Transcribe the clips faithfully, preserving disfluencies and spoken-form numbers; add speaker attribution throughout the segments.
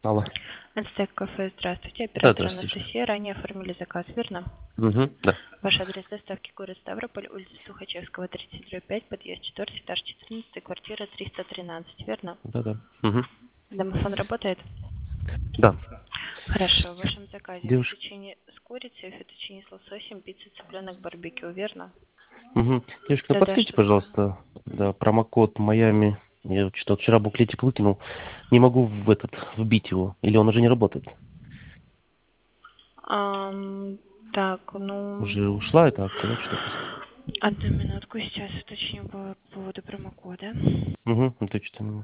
Speaker 1: Алло.
Speaker 2: Ацтек кафе, здравствуйте.
Speaker 1: Да,
Speaker 2: Оператор
Speaker 1: здравствуйте.
Speaker 2: Анастасия. Ранее оформили заказ, верно?
Speaker 1: Угу, да.
Speaker 2: Ваш адрес доставки город Ставрополь, улица Сухачевского, тридцать пять, подъезд четыре, этаж четырнадцать, квартира триста тринадцать, верно?
Speaker 1: Да, да. Угу.
Speaker 2: Домофон работает?
Speaker 1: Да.
Speaker 2: Хорошо. В вашем заказе
Speaker 1: Девушка.
Speaker 2: фетучини с курицей, фетучини с лососем, пицца, цыпленок, барбекю, верно?
Speaker 1: Угу. Девушка, ну
Speaker 2: Да-да,
Speaker 1: подскажите,
Speaker 2: что такое?
Speaker 1: пожалуйста, да, промокод Майами. Я что-то вчера буклетик выкинул. Не могу в этот вбить его. Или он уже не работает?
Speaker 2: Ам, так, ну...
Speaker 1: Уже ушла эта акция, да, что-то?
Speaker 2: Одну минутку, сейчас уточню по поводу промокода.
Speaker 1: Угу, это что-то.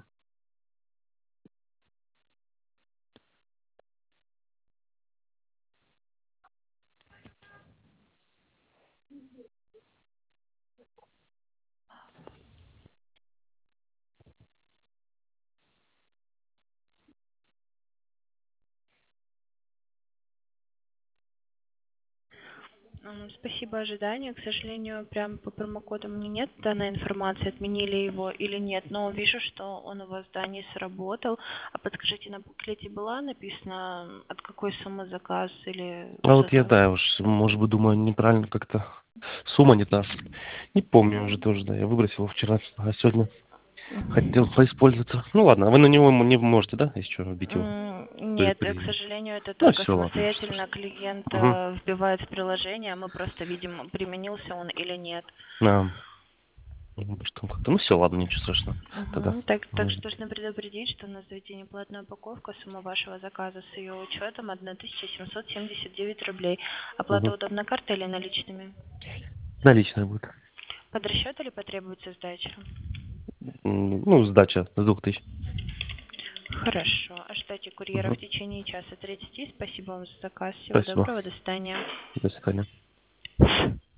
Speaker 2: М, Спасибо ожидания. К сожалению, прям по промокоду мне нет данной информации, отменили его или нет, но вижу, что он у вас, да, не сработал. А подскажите, на буклете была написана, м, от какой суммы заказ или
Speaker 1: А вот я,
Speaker 2: что-то?
Speaker 1: да, уж, может быть, думаю, неправильно как-то. Сумма не та. Не помню уже тоже, да. Я выбросил вчера, а сегодня хотел поиспользоваться. Ну ладно, вы на него не можете, да, если что, вбить его?
Speaker 2: М,
Speaker 1: При-
Speaker 2: Нет, э, к
Speaker 1: при-
Speaker 2: сожалению, это
Speaker 1: Ну
Speaker 2: только
Speaker 1: все, ладно, ничего
Speaker 2: самостоятельно
Speaker 1: страшного.
Speaker 2: клиент
Speaker 1: Угу.
Speaker 2: э, вбивает в приложение, а мы просто видим, применился он или нет.
Speaker 1: А, ну, что как-то. Ну все, ладно, ничего страшного. Тогда.
Speaker 2: Мгм. Так, также
Speaker 1: Мгм.
Speaker 2: должны предупредить, что у нас заведение платная упаковка, сумма вашего заказа с ее учетом тысяча семьсот семьдесят девять рублей. Оплата
Speaker 1: Мгм.
Speaker 2: удобна картой или наличными?
Speaker 1: Наличная будет.
Speaker 2: Под расчет или потребуется сдача?
Speaker 1: М, Ну, сдача с двух тысяч.
Speaker 2: Хорошо. Ожидайте курьера в
Speaker 1: Угу.
Speaker 2: течение часа тридцати. Спасибо вам за заказ. Всего
Speaker 1: Спасибо.
Speaker 2: доброго. До свидания.
Speaker 1: До свидания.